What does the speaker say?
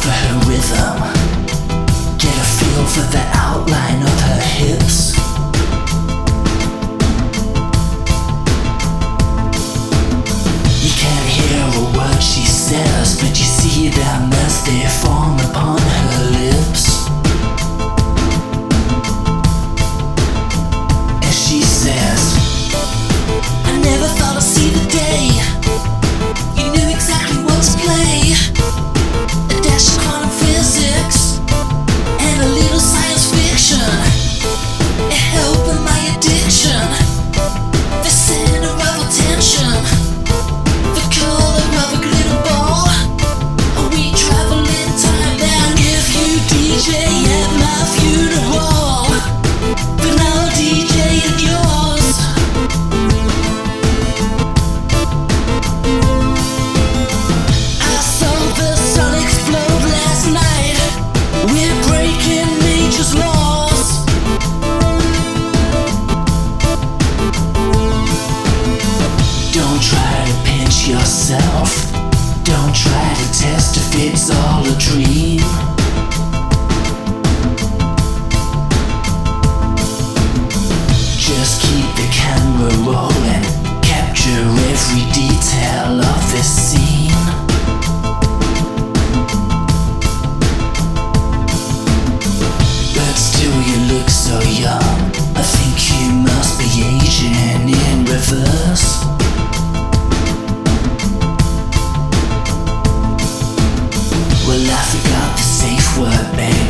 for her rhythm. Get a feel for the outline of her hips. You can't hear a word she says, but you see them as they form upon her lips. And she says, I never thought I'd see the day. You knew exactly what to play. A dash of quantum physics and a little science fiction. It helped with my addiction. The center of attention. The color of a glitter ball. We travel in time and give you DJ at my funeral. But now DJ at yours. I saw the sun explode last night. We're breaking nature's laws. Don't try to pinch yourself. Don't try to test if it's all a dream. Just keep the camera rolling. Capture every detail of this scene. But still you look so young. I think you must be aging in reverse. Well, I forgot the safe word, babe.